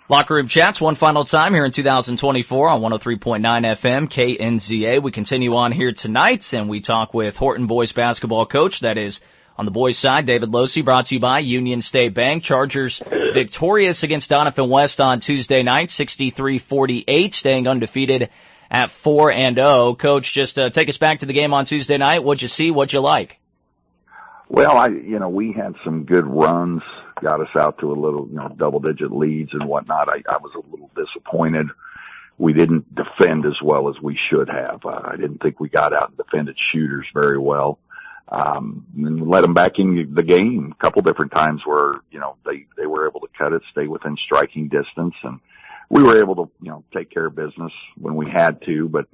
Locker Room Chats, one final time here in 2024 on 103.9 FM, KNZA. We continue on here tonight, and we talk with Horton boys basketball coach, that is on the boys' side, David Losey, brought to you by Union State Bank. Chargers victorious against Doniphan West on Tuesday night, 63-48, staying undefeated at 4-0. Coach, just take us back to the game on Tuesday night. What'd you see? What'd you like? Well, we had some good runs, got us out to a little, double-digit leads and whatnot. I was a little disappointed. We didn't defend as well as we should have. I didn't think we got out and defended shooters very well. And let them back in the game a couple different times where, they were able to cut it, stay within striking distance, and we were able to, take care of business when we had to. But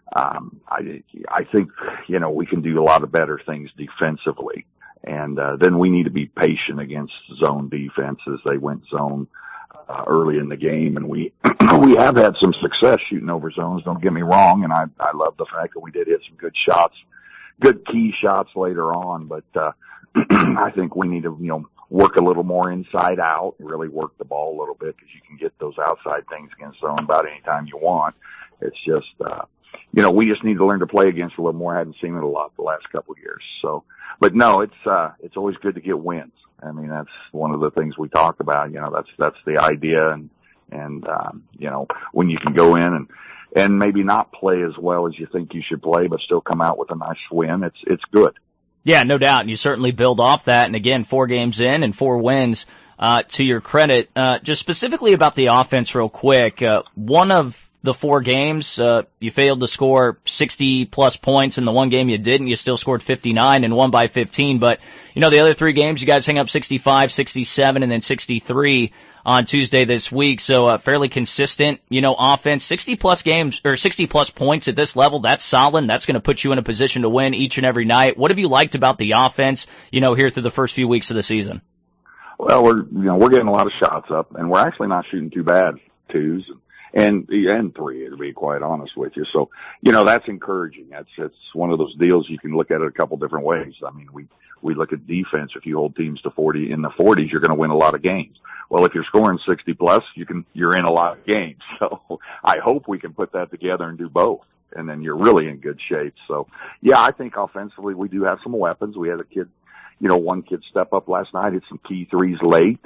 I think, we can do a lot of better things defensively. And then we need to be patient against zone defenses. They went zone early in the game, and we we have had some success shooting over zones, don't get me wrong, and I love the fact that we did hit some good shots, good key shots later on. But I think we need to, work a little more inside out, really work the ball a little bit, because you can get those outside things against zone about any time you want. It's just, we just need to learn to play against a little more. I hadn't seen it a lot the last couple of years. So, but no, it's always good to get wins. I mean, that's one of the things we talk about. That's the idea. And when you can go in and maybe not play as well as you think you should play, but still come out with a nice win, it's good. Yeah, no doubt. And you certainly build off that. And again, 4 games in and 4 wins, to your credit. Just specifically about the offense real quick. One of the 4 games, you failed to score 60-plus points. In the one game you didn't. You still scored 59 and won by 15. But, the other 3 games, you guys hang up 65, 67, and then 63 on Tuesday this week. So fairly consistent, offense. 60-plus games, or 60-plus points at this level, that's solid. That's going to put you in a position to win each and every night. What have you liked about the offense, here through the first few weeks of the season? Well, we're getting a lot of shots up, and we're actually not shooting too bad, 2s. And 3, to be quite honest with you. So, that's encouraging. It's one of those deals you can look at it a couple different ways. I mean, we look at defense. If you hold teams to 40 in the 40s, you're going to win a lot of games. Well, if you're scoring 60 plus, you're in a lot of games. So I hope we can put that together and do both. And then you're really in good shape. So yeah, I think offensively we do have some weapons. We had a kid, one kid step up last night, hit some key threes late.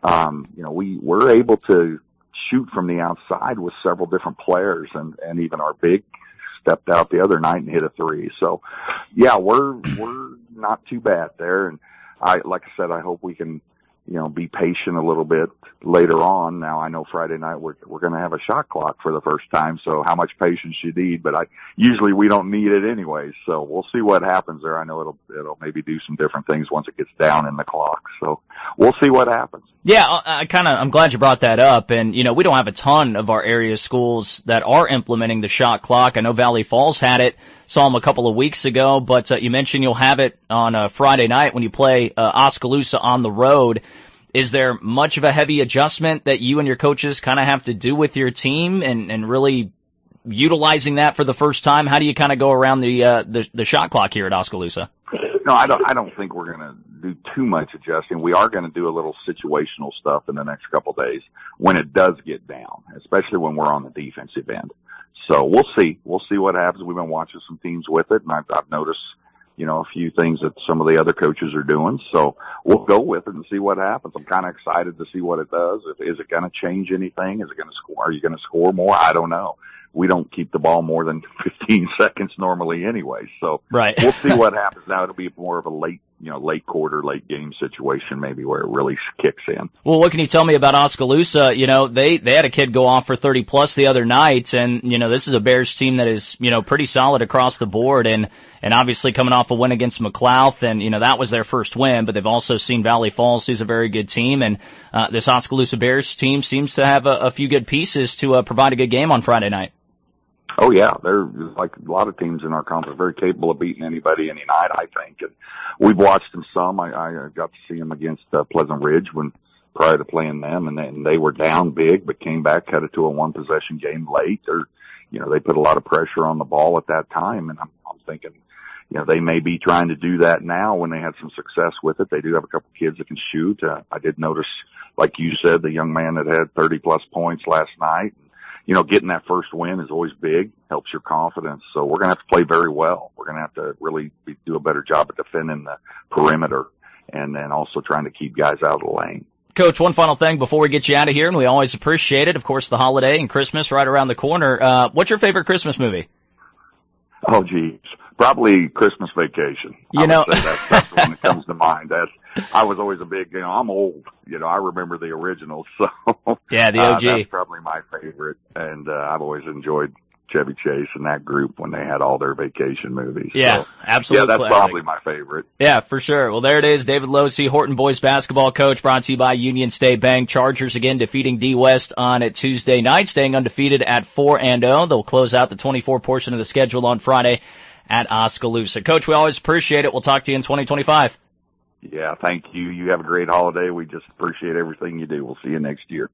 We're able to shoot from the outside with several different players, and even our big stepped out the other night and hit a 3. So yeah, we're not too bad there. And like I said, I hope we can, be patient a little bit later on. Now I know Friday night we're going to have a shot clock for the first time. So how much patience you need, but usually we don't need it anyway. So we'll see what happens there. I know it'll maybe do some different things once it gets down in the clock. So we'll see what happens. Yeah, I'm glad you brought that up. And, we don't have a ton of our area schools that are implementing the shot clock. I know Valley Falls had it, saw them a couple of weeks ago, but you mentioned you'll have it on a Friday night when you play Oskaloosa on the road. Is there much of a heavy adjustment that you and your coaches kind of have to do with your team and really utilizing that for the first time? How do you kind of go around the shot clock here at Oskaloosa? No, I don't think we're going to do too much adjusting. We are going to do a little situational stuff in the next couple of days when it does get down, especially when we're on the defensive end. So we'll see. We'll see what happens. We've been watching some teams with it, and I've noticed, a few things that some of the other coaches are doing. So we'll go with it and see what happens. I'm kind of excited to see what it does. Is it going to change anything? Is it going to score? Are you going to score more? I don't know. We don't keep the ball more than 15 seconds normally anyway. So right. We'll see what happens. Now it'll be more of a late quarter, late game situation maybe where it really kicks in. Well, what can you tell me about Oskaloosa? They had a kid go off for 30 plus the other night, and this is a Bears team that is pretty solid across the board, and obviously coming off a win against McLouth, and that was their first win, but they've also seen Valley Falls, who's a very good team, and this Oskaloosa Bears team seems to have a few good pieces to provide a good game on Friday night. Oh yeah, they're like a lot of teams in our conference, very capable of beating anybody any night, I think. And we've watched them some. I got to see them against Pleasant Ridge prior to playing them, and they were down big, but came back, cut it to a 1-possession game late. Or, they put a lot of pressure on the ball at that time, and I'm thinking, they may be trying to do that now when they had some success with it. They do have a couple kids that can shoot. I did notice, like you said, the young man that had 30-plus points last night. Getting that first win is always big, helps your confidence. So we're going to have to play very well. We're going to have to really do a better job at defending the perimeter and then also trying to keep guys out of the lane. Coach, one final thing before we get you out of here, and we always appreciate it. Of course, the holiday and Christmas right around the corner. What's your favorite Christmas movie? Oh, geez. Probably Christmas Vacation. I would say that's the one that comes to mind. I was always a big, I'm old. I remember the originals. So yeah, the OG. That's probably my favorite. And I've always enjoyed Chevy Chase and that group when they had all their vacation movies. Yeah, so, absolutely. Yeah, that's probably my favorite. Yeah, for sure. Well, there it is. David Losey, Horton boys basketball coach, brought to you by Union State Bank. Chargers again defeating D West on a Tuesday night, staying undefeated at 4-0. They'll close out the 24 portion of the schedule on Friday at Oskaloosa. Coach, we always appreciate it. We'll talk to you in 2025. Yeah, thank you. You have a great holiday. We just appreciate everything you do. We'll see you next year.